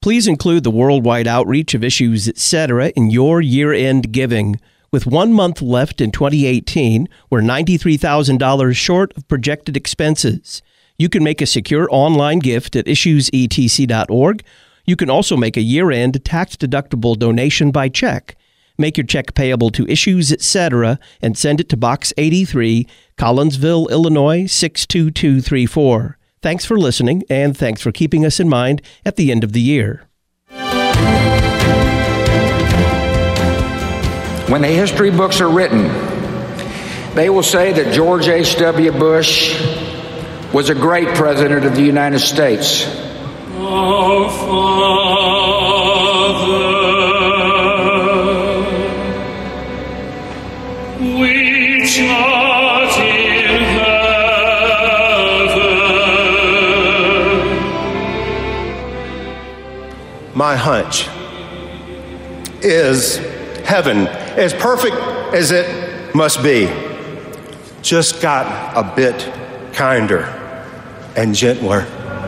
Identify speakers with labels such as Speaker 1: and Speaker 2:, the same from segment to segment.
Speaker 1: Please include the worldwide outreach of Issues Etc. in your year-end giving. With 1 month left in 2018, we're $93,000 short of projected expenses. You can make a secure online gift at issuesetc.org. You can also make a year-end tax-deductible donation by check. Make your check payable to Issues Etc. and send it to Box 83, Collinsville, Illinois 62234. Thanks for listening, and thanks for keeping us in mind at the end of the year.
Speaker 2: When the history books are written, they will say that George H.W. Bush was a great president of the United States.
Speaker 3: Our Father, which art in heaven.
Speaker 4: My hunch is heaven, as perfect as it must be, just got a bit kinder and gentler.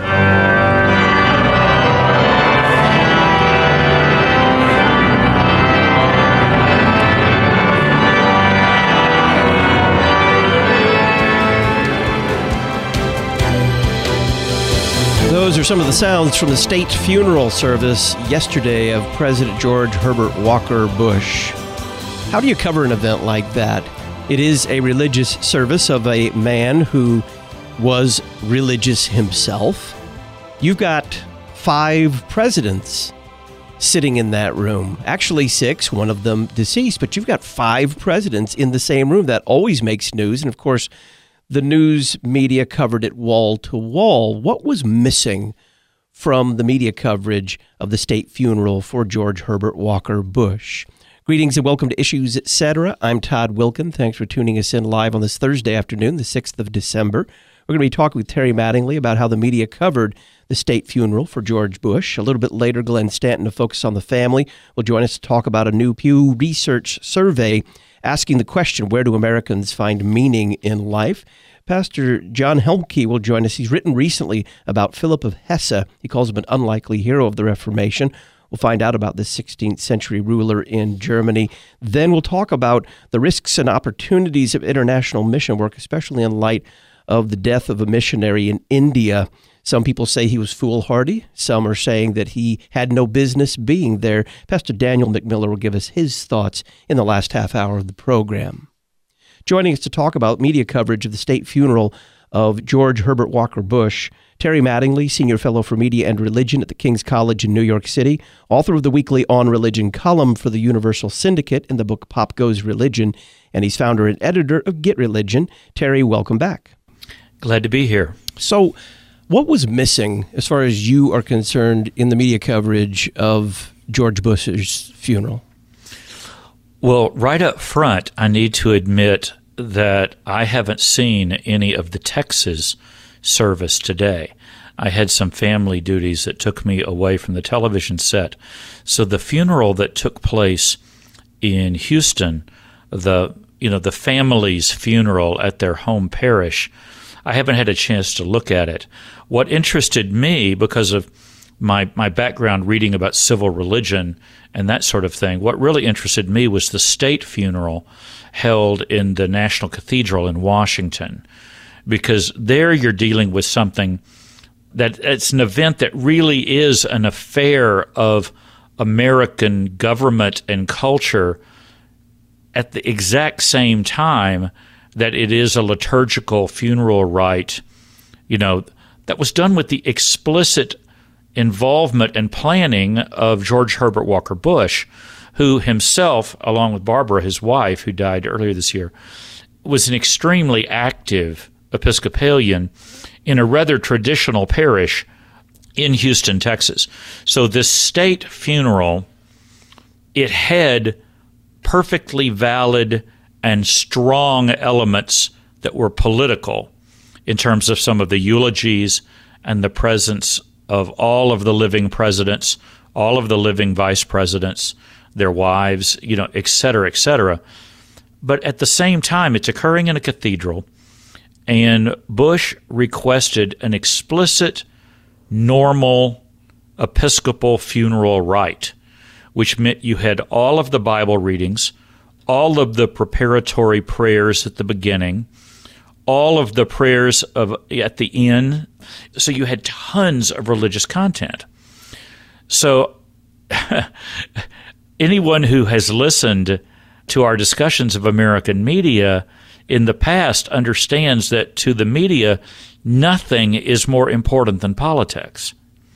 Speaker 1: Those are some of the sounds from the state funeral service yesterday of President George Herbert Walker Bush. How do you cover an event like that? It is a religious service of a man who was religious himself. You've got 5 presidents sitting in that room. Actually 6, one of them deceased, but you've got 5 presidents in the same room. That always makes news. And of course, the news media covered it wall to wall. What was missing from the media coverage of the state funeral for George Herbert Walker Bush? Greetings and welcome to Issues Etc. I'm Todd Wilken. Thanks for tuning us in live on this Thursday afternoon, the 6th of December. We're going to be talking with Terry Mattingly about how the media covered the state funeral for George Bush. A little bit later, Glenn Stanton of Focus on the Family will join us to talk about a new Pew Research survey asking the question, where do Americans find meaning in life? Pastor John Helmke will join us. He's written recently about Philip of Hesse. He calls him an unlikely hero of the Reformation. We'll find out about the 16th century ruler in Germany. Then we'll talk about the risks and opportunities of international mission work, especially in light of the death of a missionary in India. Some people say he was foolhardy. Some are saying that he had no business being there. Pastor Daniel McMiller will give us his thoughts in the last half hour of the program. Joining us to talk about media coverage of the state funeral of George Herbert Walker Bush, Terry Mattingly, Senior Fellow for Media and Religion at the King's College in New York City, author of the weekly On Religion column for the Universal Syndicate and the book Pop Goes Religion, and he's founder and editor of Get Religion. Terry, welcome back.
Speaker 5: Glad to be here.
Speaker 1: So, what was missing, as far as you are concerned, in the media coverage of George Bush's funeral?
Speaker 5: Well, right up front, I need to admit that I haven't seen any of the Texas service today. I had some family duties that took me away from the television set. So the funeral that took place in Houston, the family's funeral at their home parish, I haven't had a chance to look at it. What interested me, because of my background reading about civil religion and that sort of thing, what really interested me was the state funeral held in the National Cathedral in Washington, because there you're dealing with something that it's an event that really is an affair of American government and culture at the exact same time that it is a liturgical funeral rite, that was done with the explicit involvement and planning of George Herbert Walker Bush, who himself, along with Barbara, his wife, who died earlier this year, was an extremely active Episcopalian in a rather traditional parish in Houston, Texas. So this state funeral, it had perfectly valid and strong elements that were political in terms of some of the eulogies and the presence of all of the living presidents, all of the living vice presidents, their wives, et cetera, et cetera. But at the same time, it's occurring in a cathedral, and Bush requested an explicit, normal Episcopal funeral rite, which meant you had all of the Bible readings, all of the preparatory prayers at the beginning, all of the prayers at the end. So you had tons of religious content. So anyone who has listened to our discussions of American media in the past understands that to the media, nothing is more important than politics.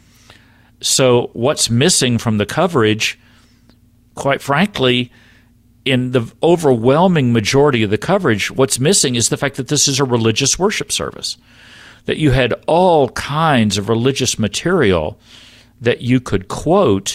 Speaker 5: So what's missing from the coverage, quite frankly, in the overwhelming majority of the coverage, what's missing is the fact that this is a religious worship service, that you had all kinds of religious material that you could quote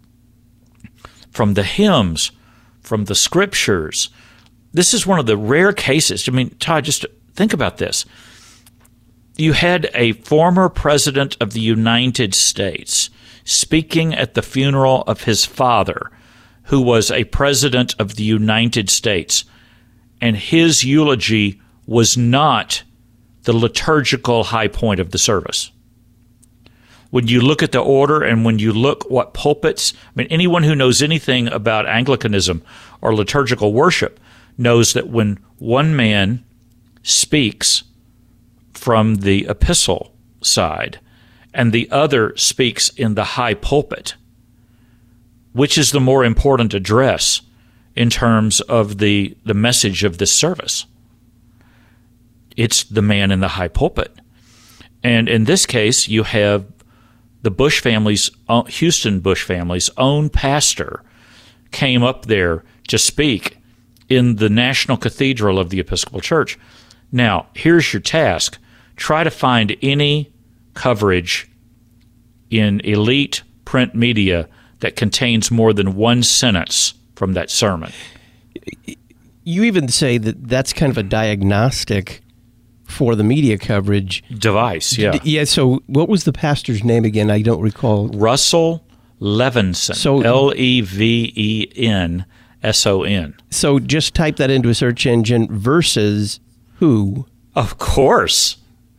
Speaker 5: from the hymns, from the scriptures. This is one of the rare cases. I mean, Todd, just think about this. You had a former president of the United States speaking at the funeral of his father, who was a president of the United States, and his eulogy was not the liturgical high point of the service. When you look at the order and when you look what pulpits, I mean, anyone who knows anything about Anglicanism or liturgical worship knows that when one man speaks from the epistle side and the other speaks in the high pulpit, which is the more important address in terms of the message of this service? It's the man in the high pulpit. And in this case, you have the Bush family's, Houston Bush family's own pastor came up there to speak in the National Cathedral of the Episcopal Church. Now, here's your task. Try to find any coverage in elite print media that contains more than one sentence from that sermon.
Speaker 1: You even say that that's kind of a diagnostic for the media coverage
Speaker 5: Device, yeah.
Speaker 1: Yeah, so what was the pastor's name again? I don't recall.
Speaker 5: Russell Levenson,
Speaker 1: So-
Speaker 5: Levenson.
Speaker 1: So just type that into a search engine versus who?
Speaker 5: Of course,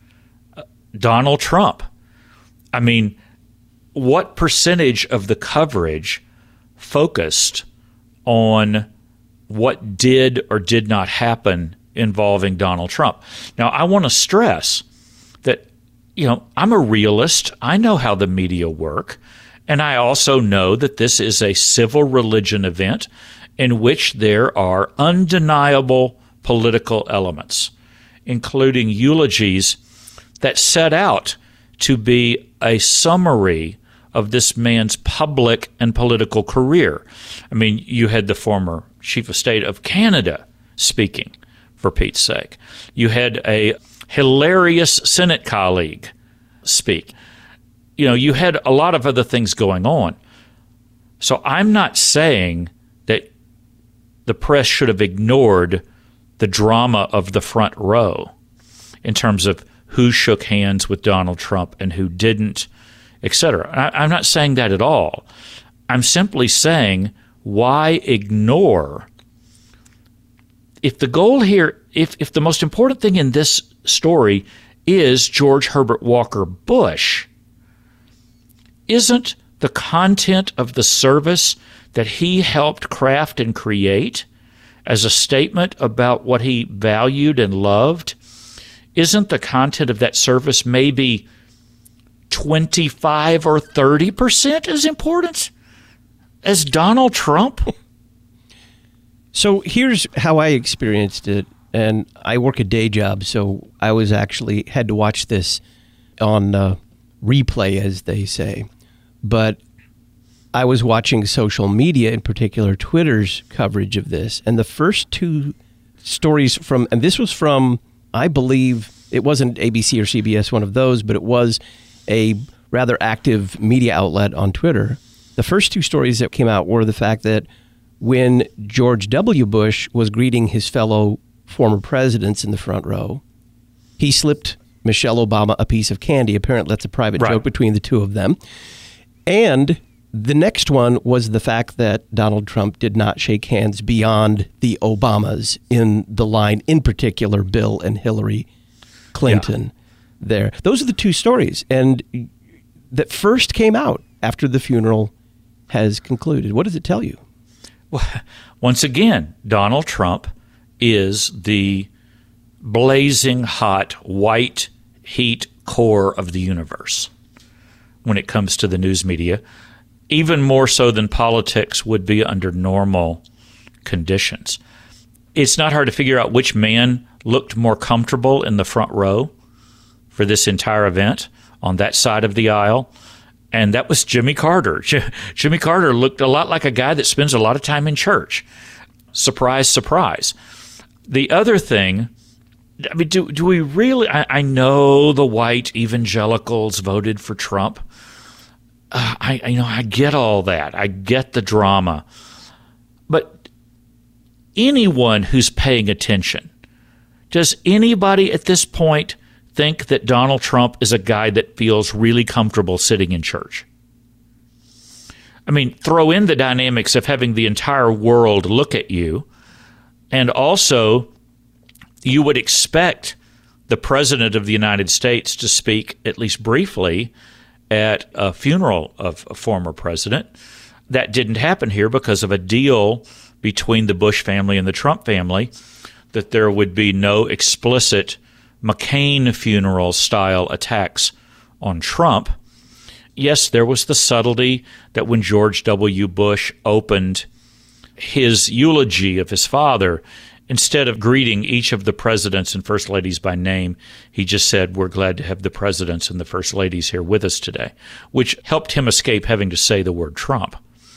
Speaker 5: Donald Trump. I mean, what percentage of the coverage focused on what did or did not happen involving Donald Trump? Now, I want to stress that, I'm a realist. I know how the media work, and I also know that this is a civil religion event in which there are undeniable political elements, including eulogies that set out to be a summary of this man's public and political career. I mean, you had the former chief of state of Canada speaking, for Pete's sake. You had a hilarious Senate colleague speak. You had a lot of other things going on. So I'm not saying that the press should have ignored the drama of the front row in terms of who shook hands with Donald Trump and who didn't, etc. I'm not saying that at all. I'm simply saying, why ignore? If the goal here, if the most important thing in this story is George Herbert Walker Bush, isn't the content of the service that he helped craft and create as a statement about what he valued and loved, isn't the content of that service maybe 25 or 30% as important as Donald Trump?
Speaker 1: So here's how I experienced it, and I work a day job, so I was actually had to watch this on replay, as they say. But I was watching social media, in particular Twitter's coverage of this, and the first two stories and this was from, I believe, it wasn't ABC or CBS, one of those, but it was a rather active media outlet on Twitter. The first two stories that came out were the fact that when George W. Bush was greeting his fellow former presidents in the front row, he slipped Michelle Obama a piece of candy. Apparently, that's a private joke between the two of them. And the next one was the fact that Donald Trump did not shake hands beyond the Obamas in the line, in particular, Bill and Hillary Clinton there. Those are the two stories. And that first came out. after the funeral has concluded? What does it tell you?
Speaker 5: Well, once again, Donald Trump is the blazing hot white heat core of the universe when it comes to the news media, even more so than politics would be under normal conditions. It's not hard to figure out which man looked more comfortable in the front row for this entire event on that side of the aisle, and that was Jimmy Carter. Jimmy Carter looked a lot like a guy that spends a lot of time in church. Surprise, surprise. The other thing, I mean, do we really? I know the white evangelicals voted for Trump. I get all that. I get the drama. But anyone who's paying attention, does anybody at this point think that Donald Trump is a guy that feels really comfortable sitting in church? I mean, throw in the dynamics of having the entire world look at you, and also you would expect the President of the United States to speak, at least briefly, at a funeral of a former president. That didn't happen here because of a deal between the Bush family and the Trump family that there would be no explicit McCain funeral-style attacks on Trump. Yes, there was the subtlety that when George W. Bush opened his eulogy of his father, instead of greeting each of the presidents and first ladies by name, he just said, "We're glad to have the presidents and the first ladies here with us today," which helped him escape having to say the word Trump.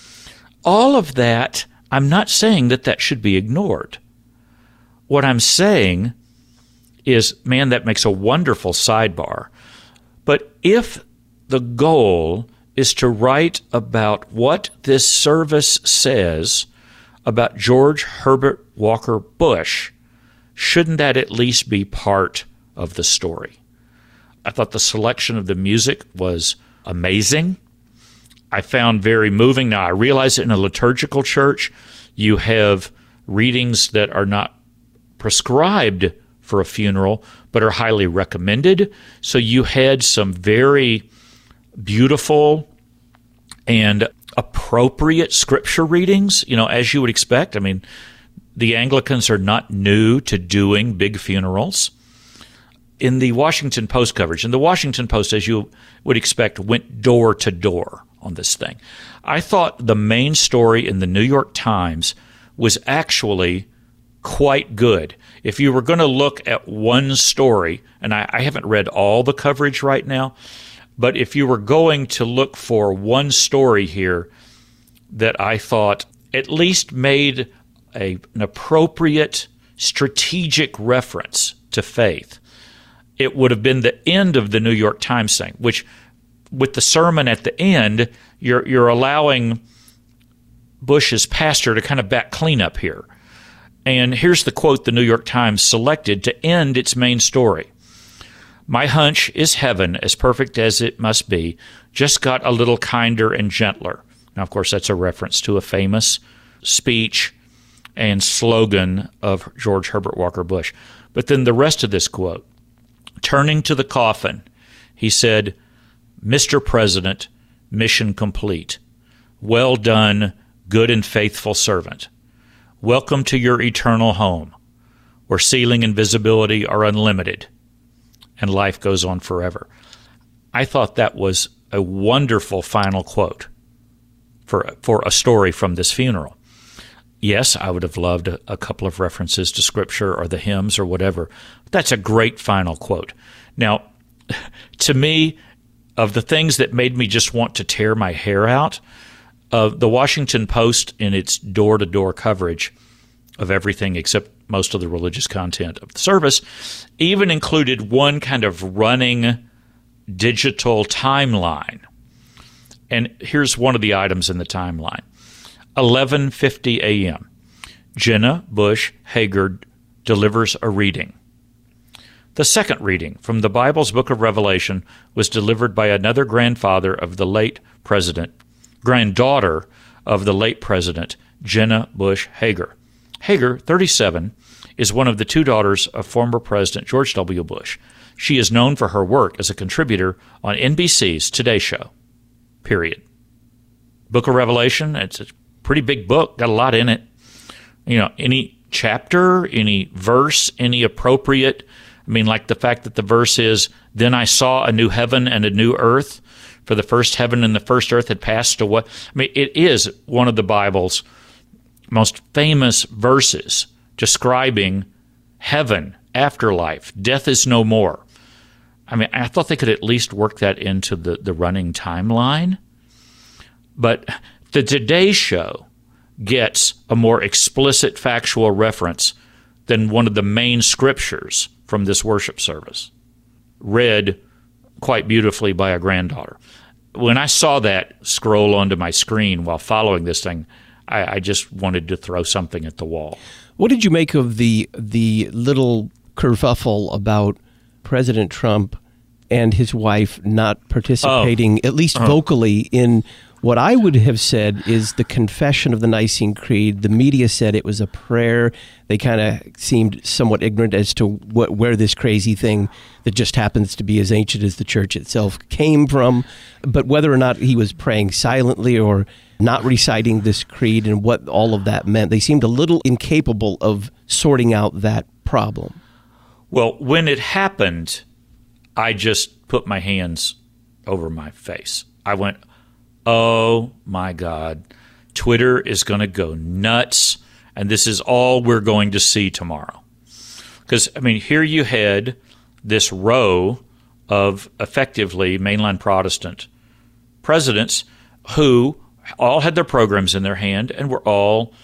Speaker 5: All of that, I'm not saying that that should be ignored. What I'm saying is, man, that makes a wonderful sidebar. But if the goal is to write about what this service says about George Herbert Walker Bush, shouldn't that at least be part of the story? I thought the selection of the music was amazing. I found very moving. Now, I realize that in a liturgical church, you have readings that are not prescribed for a funeral, but are highly recommended. So you had some very beautiful and appropriate scripture readings, as you would expect. I mean, the Anglicans are not new to doing big funerals. In the Washington Post coverage, and the Washington Post, as you would expect, went door to door on this thing. I thought the main story in the New York Times was actually quite good. If you were going to look at one story, and I haven't read all the coverage right now, but if you were going to look for one story here that I thought at least made an appropriate strategic reference to faith, it would have been the end of the New York Times thing, which with the sermon at the end, you're allowing Bush's pastor to kind of back cleanup here. And here's the quote the New York Times selected to end its main story. "My hunch is heaven, as perfect as it must be, just got a little kinder and gentler." Now, of course, that's a reference to a famous speech and slogan of George Herbert Walker Bush. But then the rest of this quote, turning to the coffin, he said, "Mr. President, mission complete. Well done, good and faithful servant. Welcome to your eternal home, where ceiling and visibility are unlimited, and life goes on forever." I thought that was a wonderful final quote for a story from this funeral. Yes, I would have loved a couple of references to Scripture or the hymns or whatever. That's a great final quote. Now, to me, of the things that made me just want to tear my hair out, the Washington Post, in its door-to-door coverage of everything except most of the religious content of the service, even included one kind of running digital timeline. And here's one of the items in the timeline. 11:50 a.m., Jenna Bush Hager delivers a reading. The second reading from the Bible's book of Revelation was delivered by another granddaughter of the late President, Jenna Bush Hager. Hager, 37, is one of the two daughters of former President George W. Bush. She is known for her work as a contributor on NBC's Today Show. Period. Book of Revelation. It's a pretty big book, got a lot in it. Any chapter, any verse, any appropriate, like the fact that the verse is, then I saw a new heaven and a new earth, for the first heaven and the first earth had passed away. It is one of the Bible's most famous verses describing heaven, afterlife, death is no more. I thought they could at least work that into the running timeline. But the Today Show gets a more explicit factual reference than one of the main scriptures from this worship service, read quite beautifully by a granddaughter. When I saw that scroll onto my screen while following this thing, I just wanted to throw something at the wall.
Speaker 1: What did you make of the little kerfuffle about President Trump and his wife not participating, at least vocally, in what I would have said is the confession of the Nicene Creed? The media said it was a prayer. They kind of seemed somewhat ignorant as to where this crazy thing that just happens to be as ancient as the church itself came from. But whether or not he was praying silently or not reciting this creed and what all of that meant, they seemed a little incapable of sorting out that problem.
Speaker 5: Well, when it happened, I just put my hands over my face. I went, oh my God, Twitter is going to go nuts, and this is all we're going to see tomorrow. Because, here you had this row of effectively mainline Protestant presidents who all had their programs in their hand and were all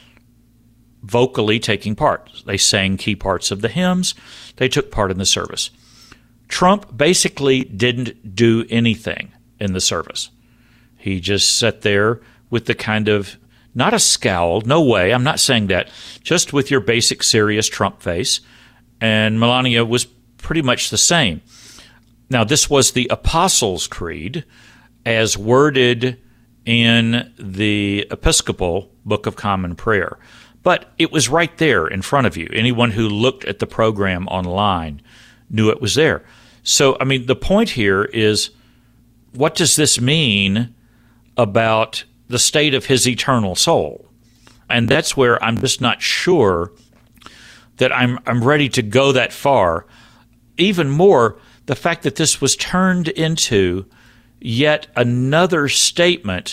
Speaker 5: vocally taking part. They sang key parts of the hymns. They took part in the service. Trump basically didn't do anything in the service. He just sat there with the kind of, not a scowl, no way, I'm not saying that, just with your basic serious Trump face. And Melania was pretty much the same. Now, this was the Apostles' Creed as worded in the Episcopal Book of Common Prayer. But it was right there in front of you. Anyone who looked at the program online knew it was there. So, the point here is, what does this mean about the state of his eternal soul? And that's where I'm just not sure that I'm ready to go that far. Even more, the fact that this was turned into yet another statement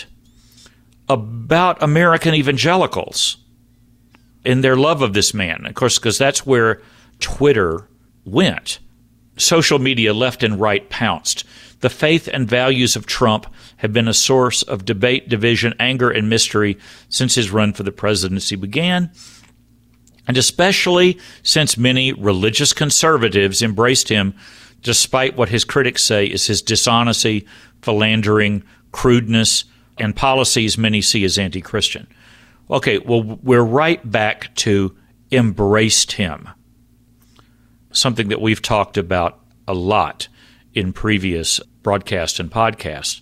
Speaker 5: about American evangelicals in their love of this man. Of course, because that's where Twitter went. Social media left and right pounced. The faith and values of Trump have been a source of debate, division, anger, and mystery since his run for the presidency began, and especially since many religious conservatives embraced him despite what his critics say is his dishonesty, philandering, crudeness, and policies many see as anti-Christian. Okay, well, we're right back to embraced him, something that we've talked about a lot in previous broadcasts and podcasts.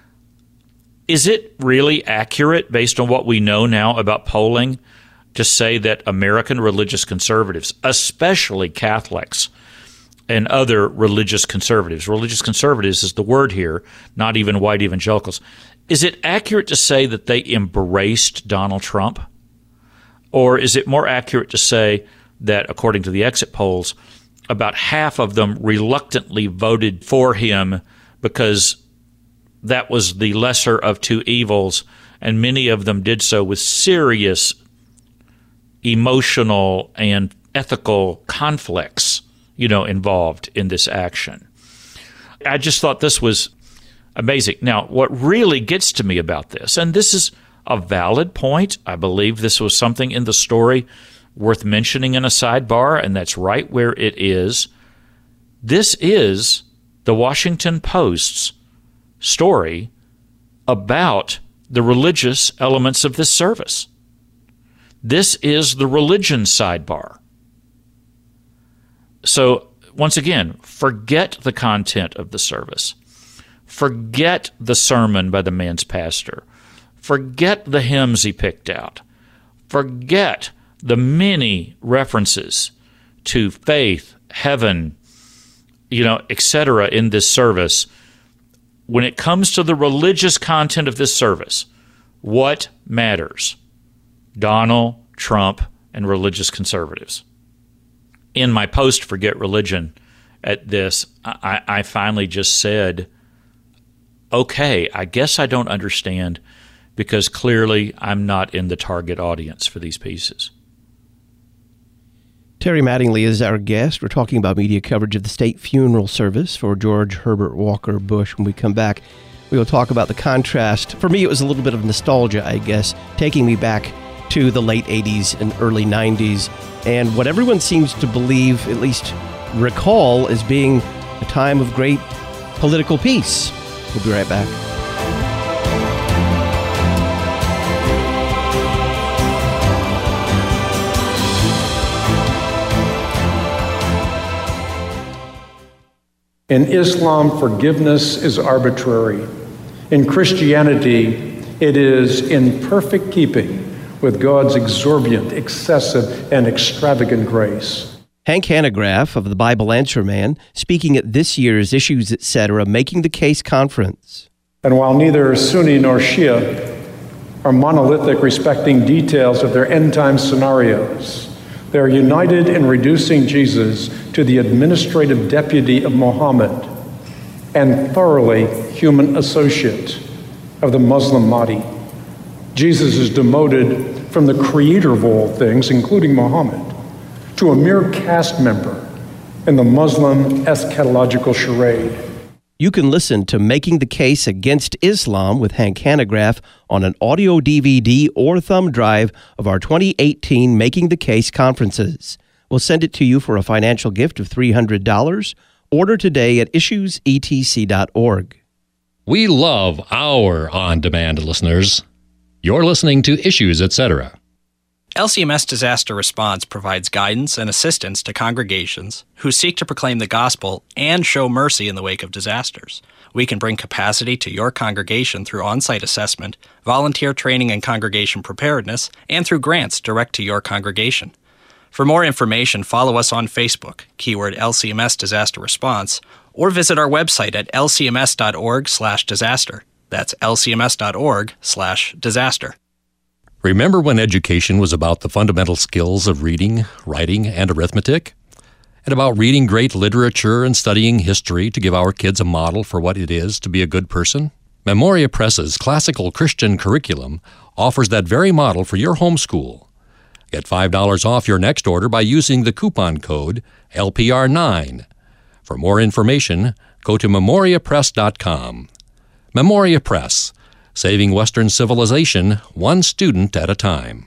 Speaker 5: Is it really accurate, based on what we know now about polling, to say that American religious conservatives, especially Catholics and other religious conservatives is the word here, not even white evangelicals, is it accurate to say that they embraced Donald Trump? Or is it more accurate to say that, according to the exit polls, about half of them reluctantly voted for him because that was the lesser of two evils, and many of them did so with serious emotional and ethical conflicts, involved in this action? I just thought this was amazing. Now, what really gets to me about this, and this is a valid point, I believe this was something in the story worth mentioning in a sidebar, and that's right where it is. This is the Washington Post's story about the religious elements of this service. This is the religion sidebar. So, once again, forget the content of the service. Forget the sermon by the man's pastor. Forget the hymns he picked out. Forget the many references to faith, heaven, etc. in this service. When it comes to the religious content of this service, What matters? Donald Trump and religious conservatives. In my post, Forget Religion, at this, I finally just said, okay, I guess I don't understand, because clearly I'm not in the target audience for these pieces.
Speaker 1: Terry Mattingly is our guest. We're talking about media coverage of the state funeral service for George Herbert Walker Bush. When we come back, we will talk about the contrast. For me, it was a little bit of nostalgia, I guess, taking me back to the late 80s and early 90s, and what everyone seems to believe, at least recall, as being a time of great political peace. We'll be right back.
Speaker 6: In Islam, forgiveness is arbitrary. In Christianity, it is in perfect keeping with God's exorbitant, excessive, and extravagant grace.
Speaker 1: Hank Hanegraaff of the Bible Answer Man, speaking at this year's Issues Etc. Making the Case conference.
Speaker 6: And while neither Sunni nor Shia are monolithic respecting details of their end-time scenarios, they are united in reducing Jesus to the administrative deputy of Muhammad and thoroughly human associate of the Muslim Mahdi. Jesus is demoted from the creator of all things, including Muhammad, to a mere cast member in the Muslim eschatological charade.
Speaker 1: You can listen to Making the Case Against Islam with Hank Hanegraaff on an audio DVD or thumb drive of our 2018 Making the Case conferences. We'll send it to you for a financial gift of $300. Order today at issuesetc.org.
Speaker 7: We love our on-demand listeners. You're listening to Issues Etc.
Speaker 8: LCMS Disaster Response provides guidance and assistance to congregations who seek to proclaim the gospel and show mercy in the wake of disasters. We can bring capacity to your congregation through on-site assessment, volunteer training and congregation preparedness, and through grants direct to your congregation. For more information, follow us on Facebook, keyword LCMS Disaster Response, or visit our website at lcms.org/disaster. That's lcms.org/disaster.
Speaker 7: Remember when education was about the fundamental skills of reading, writing, and arithmetic? And about reading great literature and studying history to give our kids a model for what it is to be a good person? Memoria Press's classical Christian curriculum offers that very model for your homeschool. Get $5 off your next order by using the coupon code LPR9. For more information, go to memoriapress.com. Memoria Press, saving Western civilization one student at a time.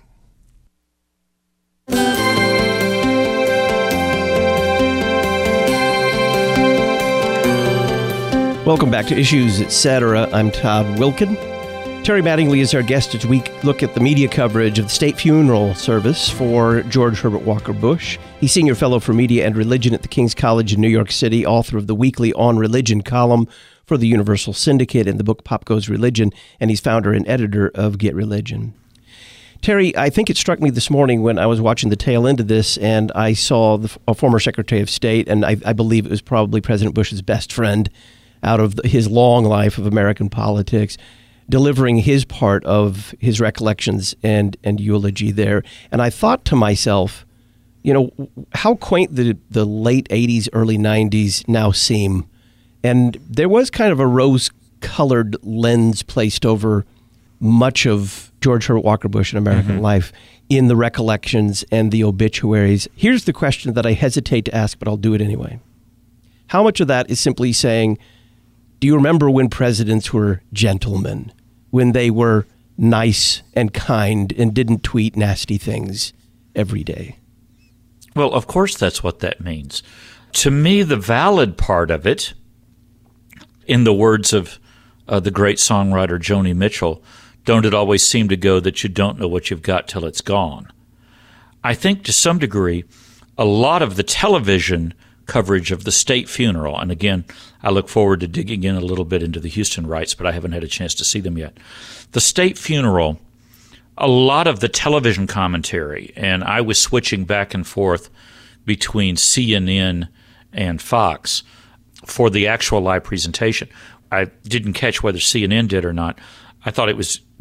Speaker 1: Welcome back to Issues Etc. I'm Todd Wilkin. Terry Mattingly is our guest as we look at the media coverage of the state funeral service for George Herbert Walker Bush. He's Senior Fellow for Media and Religion at the King's College in New York City, author of the weekly On Religion column for the Universal Syndicate and the book Pop Goes Religion, and he's founder and editor of Get Religion. Terry, I think it struck me this morning when I was watching the tail end of this and I saw a former Secretary of State, and I believe it was probably President Bush's best friend out of his long life of American politics, delivering his part of his recollections and eulogy there. And I thought to myself, you know, how quaint the late 80s, early 90s now seem. And there was kind of a rose-colored lens placed over much of George Herbert Walker Bush in American life in the recollections and the obituaries. Here's the question that I hesitate to ask, but I'll do it anyway. How much of that is simply saying, do you remember when presidents were gentlemen, when they were nice and kind and didn't tweet nasty things every day?
Speaker 5: Well, of course that's what that means. To me, the valid part of it, in the words of the great songwriter Joni Mitchell, don't it always seem to go that you don't know what you've got till it's gone? I think to some degree, a lot of the television coverage of the state funeral, and again, I look forward to digging in a little bit into the Houston rites, but I haven't had a chance to see them yet. The state funeral, a lot of the television commentary, and I was switching back and forth between CNN and Fox for the actual live presentation. I didn't catch whether CNN did or not. I thought it was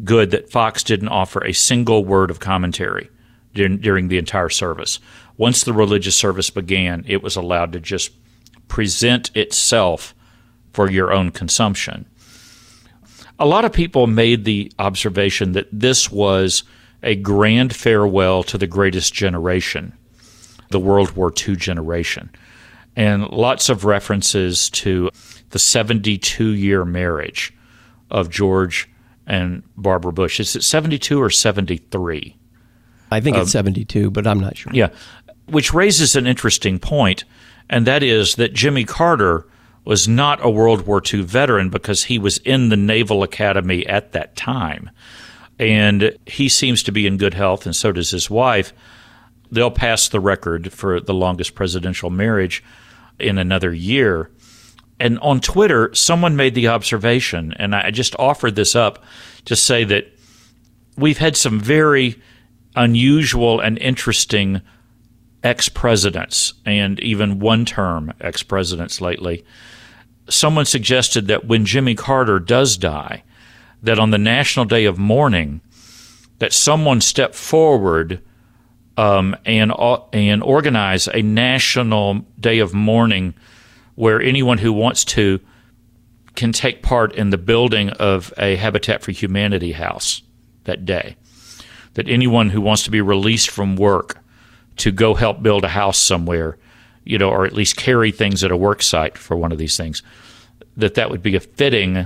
Speaker 5: good that Fox didn't offer a single word of commentary during the entire service. Once the religious service began, it was allowed to just present itself for your own consumption. A lot of people made the observation that this was a grand farewell to the greatest generation, the World War II generation, and lots of references to the 72-year marriage of George and Barbara Bush. Is it 72 or 73?
Speaker 1: I think it's 72, but I'm not sure.
Speaker 5: Yeah, which raises an interesting point, and that is that Jimmy Carter was not a World War II veteran because he was in the Naval Academy at that time. And he seems to be in good health, and so does his wife. They'll pass the record for the longest presidential marriage in another year. And on Twitter, someone made the observation, and I just offered this up to say that we've had some very unusual and interesting ex-presidents and even one-term ex-presidents lately. Someone suggested that when Jimmy Carter does die, that on the National Day of Mourning, that someone step forward and organize a National Day of Mourning where anyone who wants to can take part in the building of a Habitat for Humanity house that day. That anyone who wants to be released from work to go help build a house somewhere, or at least carry things at a work site for one of these things, that would be a fitting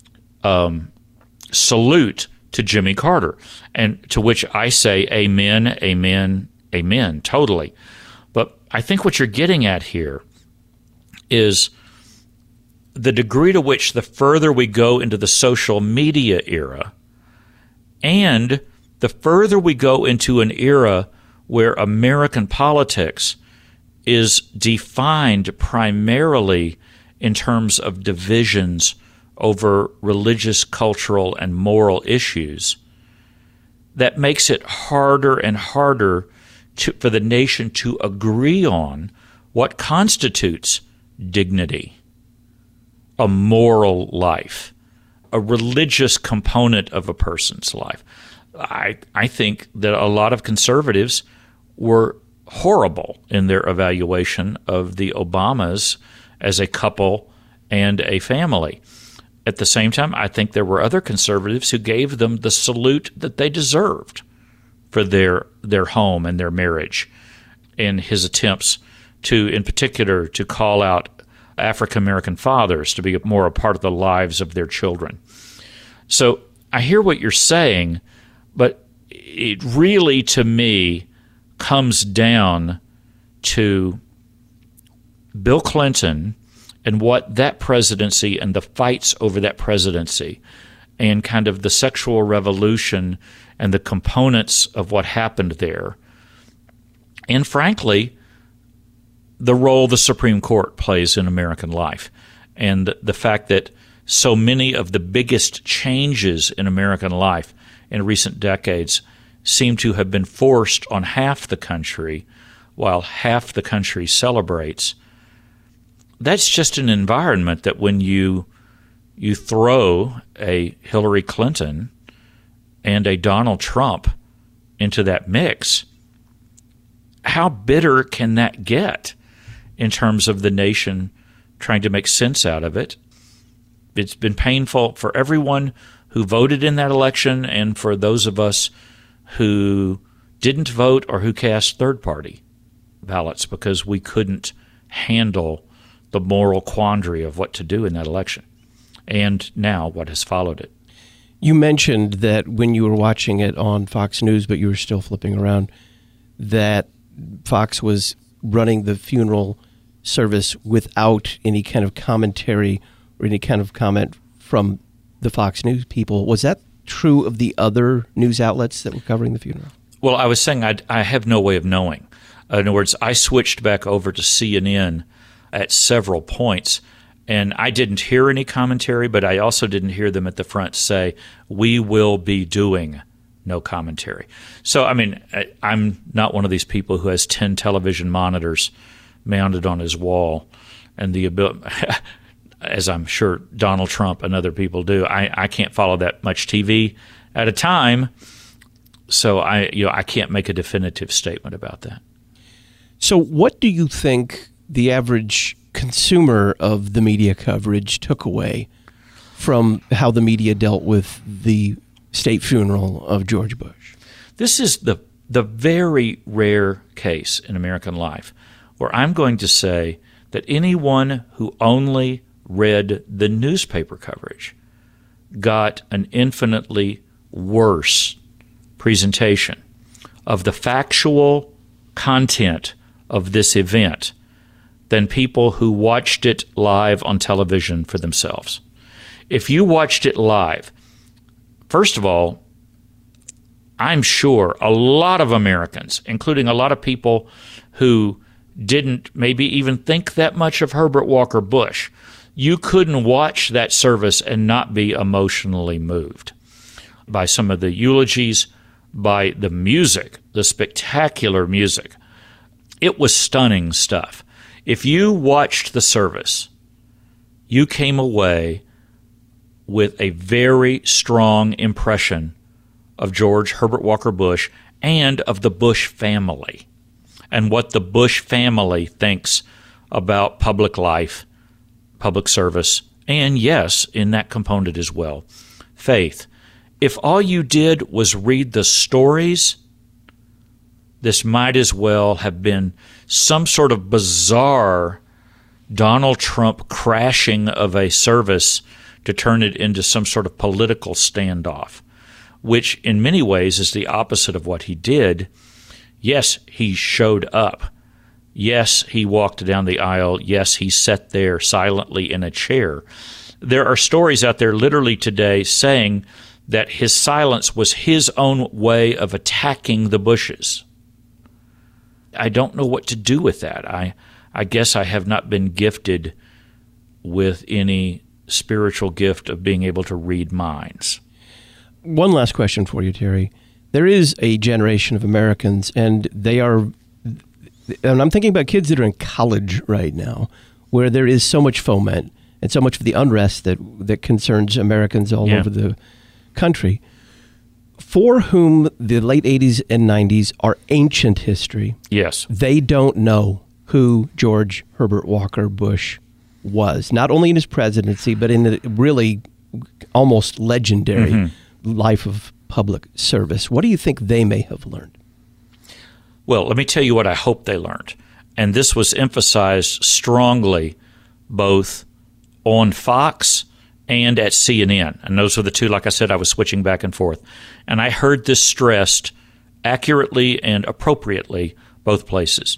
Speaker 5: salute to Jimmy Carter. And to which I say, amen, amen, amen, totally. But I think what you're getting at here is the degree to which the further we go into the social media era and the further we go into an era where American politics is defined primarily in terms of divisions over religious, cultural, and moral issues, that makes it harder and harder for the nation to agree on what constitutes dignity, a moral life, a religious component of a person's life. I think that a lot of conservatives were horrible in their evaluation of the Obamas as a couple and a family. At the same time, I think there were other conservatives who gave them the salute that they deserved for their home and their marriage, and his attempts to, in particular, to call out African-American fathers to be more a part of the lives of their children. So I hear what you're saying, but it really, to me, comes down to Bill Clinton and what that presidency and the fights over that presidency and kind of the sexual revolution and the components of what happened there. And frankly, the role the Supreme Court plays in American life, and the fact that so many of the biggest changes in American life in recent decades seem to have been forced on half the country while half the country celebrates. That's just an environment that when you throw a Hillary Clinton and a Donald Trump into that mix, how bitter can that get in terms of the nation trying to make sense out of it? It's been painful for everyone who voted in that election and for those of us who didn't vote or who cast third-party ballots because we couldn't handle the moral quandary of what to do in that election, and now what has followed it.
Speaker 1: You mentioned that when you were watching it on Fox News, but you were still flipping around, that Fox was running the funeral service without any kind of commentary or any kind of comment from the Fox News people. Was that true of the other news outlets that were covering the funeral?
Speaker 5: Well, I was saying I have no way of knowing. In other words, I switched back over to CNN at several points, and I didn't hear any commentary, but I also didn't hear them at the front say, we will be doing no commentary. So, I mean, I'm not one of these people who has 10 television monitors mounted on his wall, and the ability, as I'm sure Donald Trump and other people do. I can't follow that much TV, at a time. So I can't make a definitive statement about that.
Speaker 1: So what do you think the average consumer of the media coverage took away from how the media dealt with the state funeral of George Bush?
Speaker 5: This is the very rare case in American life where I'm going to say that anyone who only read the newspaper coverage got an infinitely worse presentation of the factual content of this event than people who watched it live on television for themselves. If you watched it live, first of all, I'm sure a lot of Americans, including a lot of people who didn't maybe even think that much of Herbert Walker Bush, you couldn't watch that service and not be emotionally moved by some of the eulogies, by the music, the spectacular music. It was stunning stuff. If you watched the service, you came away with a very strong impression of George Herbert Walker Bush and of the Bush family and what the Bush family thinks about public life, public service, and yes, in that component as well, faith. If all you did was read the stories, this might as well have been some sort of bizarre Donald Trump crashing of a service to turn it into some sort of political standoff, which in many ways is the opposite of what he did. Yes, he showed up. Yes, he walked down the aisle. Yes, he sat there silently in a chair. There are stories out there literally today saying that his silence was his own way of attacking the Bushes. I don't know what to do with that. I guess I have not been gifted with any spiritual gift of being able to read minds.
Speaker 1: One last question for you, Terry. There is a generation of Americans, and I'm thinking about kids that are in college right now, where there is so much foment and so much of the unrest that concerns Americans all over the country, for whom the late 80s and 90s are ancient history.
Speaker 5: Yes.
Speaker 1: They don't know who George Herbert Walker Bush was, not only in his presidency, but in the really almost legendary life of public service. What do you think they may have learned?
Speaker 5: Well, let me tell you what I hope they learned. And this was emphasized strongly both on Fox and at CNN. And those were the two, like I said, I was switching back and forth. And I heard this stressed accurately and appropriately both places.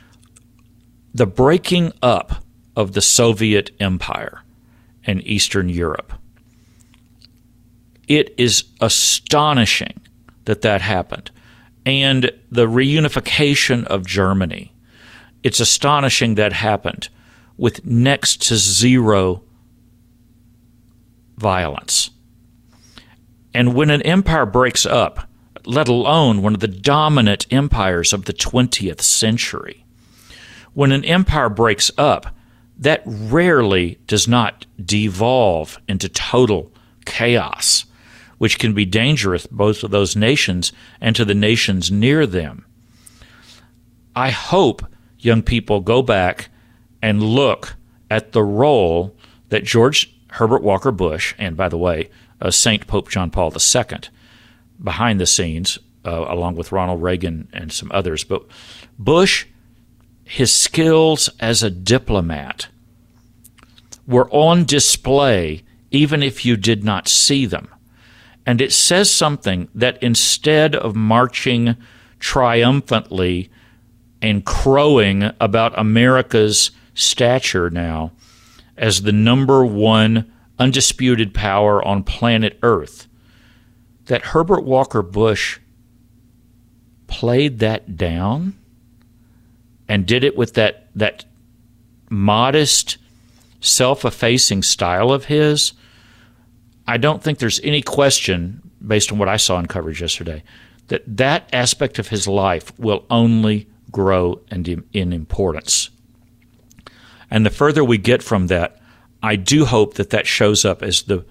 Speaker 5: The breaking up of the Soviet Empire and Eastern Europe. It is astonishing that happened. And the reunification of Germany, it's astonishing that happened with next to zero violence. And when an empire breaks up, let alone one of the dominant empires of the 20th century, when an empire breaks up, that rarely does not devolve into total chaos, which can be dangerous both to those nations and to the nations near them. I hope young people go back and look at the role that George Herbert Walker Bush, and by the way, Saint Pope John Paul II, behind the scenes, along with Ronald Reagan and some others, but Bush, his skills as a diplomat were on display even if you did not see them. And it says something that instead of marching triumphantly and crowing about America's stature now as the number one undisputed power on planet Earth, that Herbert Walker Bush played that down and did it with that modest, self-effacing style of his. I don't think there's any question, based on what I saw in coverage yesterday, that aspect of his life will only grow in importance. And the further we get from that, I do hope that shows up as the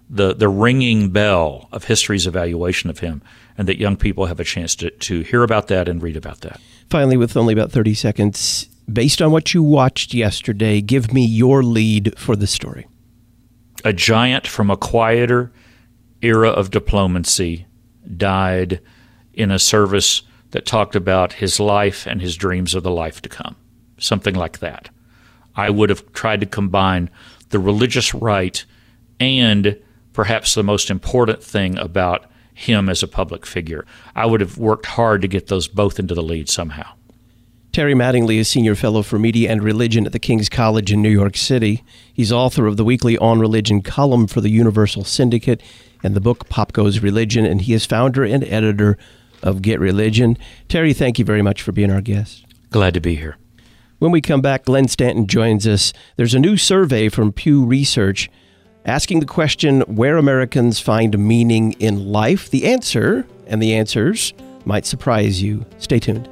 Speaker 5: the ringing bell of history's evaluation of him, and that young people have a chance to hear about that and read about that.
Speaker 1: Finally, with only about 30 seconds, based on what you watched yesterday, give me your lead for the story.
Speaker 5: A giant from a quieter era of diplomacy died in a service that talked about his life and his dreams of the life to come. Something like that. I would have tried to combine the religious right and perhaps the most important thing about him as a public figure. I would have worked hard to get those both into the lead somehow.
Speaker 1: Terry Mattingly is Senior Fellow for Media and Religion at the King's College in New York City. He's author of the weekly On Religion column for the Universal Syndicate and the book Pop Goes Religion, and he is founder and editor of Get Religion. Terry, thank you very much for being our guest.
Speaker 5: Glad to be here.
Speaker 1: When we come back, Glenn Stanton joins us. There's a new survey from Pew Research asking the question, where Americans find meaning in life. The answer and the answers might surprise you. Stay tuned.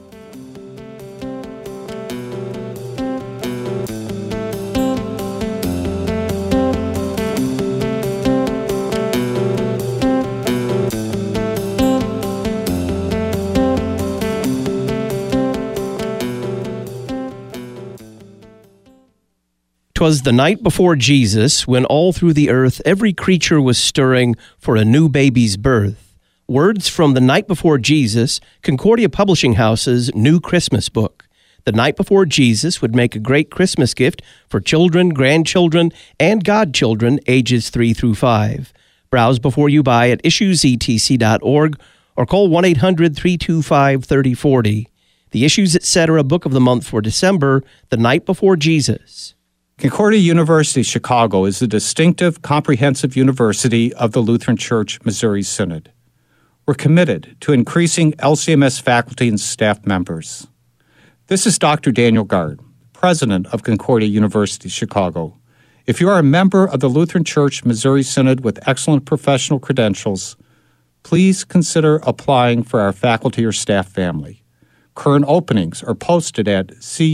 Speaker 1: "'Twas the night before Jesus, when all through the earth every creature was stirring for a new baby's birth." Words from The Night Before Jesus, Concordia Publishing House's new Christmas book. The Night Before Jesus would make a great Christmas gift for children, grandchildren, and godchildren ages 3 through 5. Browse before you buy at issuesetc.org or call 1-800-325-3040. The Issues Etc. Book of the Month for December, The Night Before Jesus.
Speaker 9: Concordia University Chicago is the distinctive, comprehensive university of the Lutheran Church Missouri Synod. We're committed to increasing LCMS faculty and staff members. This is Dr. Daniel Gard, president of Concordia University Chicago. If you are a member of the Lutheran Church Missouri Synod with excellent professional credentials, please consider applying for our faculty or staff family. Current openings are posted at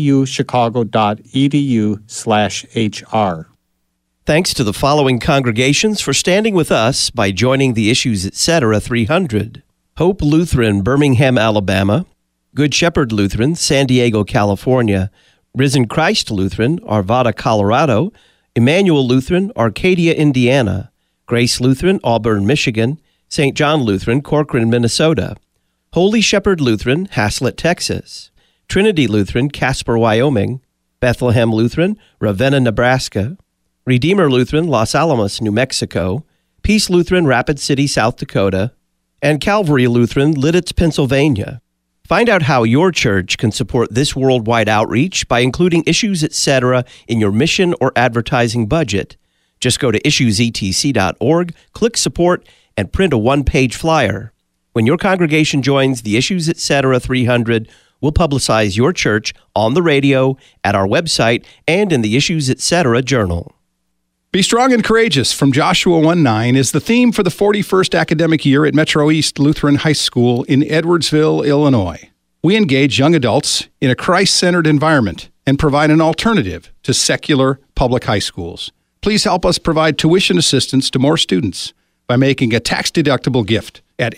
Speaker 9: cuchicago.edu/HR.
Speaker 1: Thanks to the following congregations for standing with us by joining the Issues Etc. 300. Hope Lutheran, Birmingham, Alabama. Good Shepherd Lutheran, San Diego, California. Risen Christ Lutheran, Arvada, Colorado. Emmanuel Lutheran, Arcadia, Indiana. Grace Lutheran, Auburn, Michigan. St. John Lutheran, Corcoran, Minnesota. Holy Shepherd Lutheran, Haslett, Texas. Trinity Lutheran, Casper, Wyoming. Bethlehem Lutheran, Ravenna, Nebraska. Redeemer Lutheran, Los Alamos, New Mexico. Peace Lutheran, Rapid City, South Dakota. And Calvary Lutheran, Lidditz, Pennsylvania. Find out how your church can support this worldwide outreach by including Issues Etc. in your mission or advertising budget. Just go to issuesetc.org, click Support, and print a one-page flyer. When your congregation joins the Issues Etc. 300, we'll publicize your church on the radio, at our website, and in the Issues Etc. Journal.
Speaker 10: Be Strong and Courageous from Joshua 1:9 is the theme for the 41st academic year at Metro East Lutheran High School in Edwardsville, Illinois. We engage young adults in a Christ-centered environment and provide an alternative to secular public high schools. Please help us provide tuition assistance to more students by making a tax-deductible gift at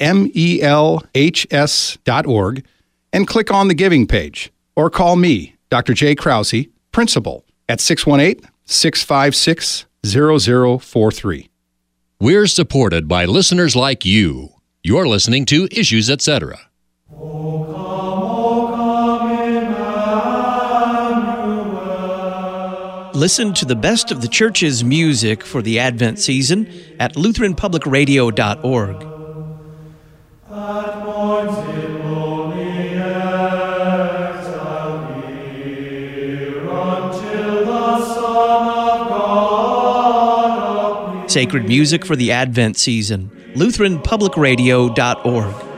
Speaker 10: melhs.org and click on the giving page, or call me, Dr. Jay Krause, principal, at 618-656-0043.
Speaker 7: We're supported by listeners like you. You're listening to Issues Etc.
Speaker 1: Listen to the best of the church's music for the Advent season at LutheranPublicRadio.org. Sacred music for the Advent season, LutheranPublicRadio.org.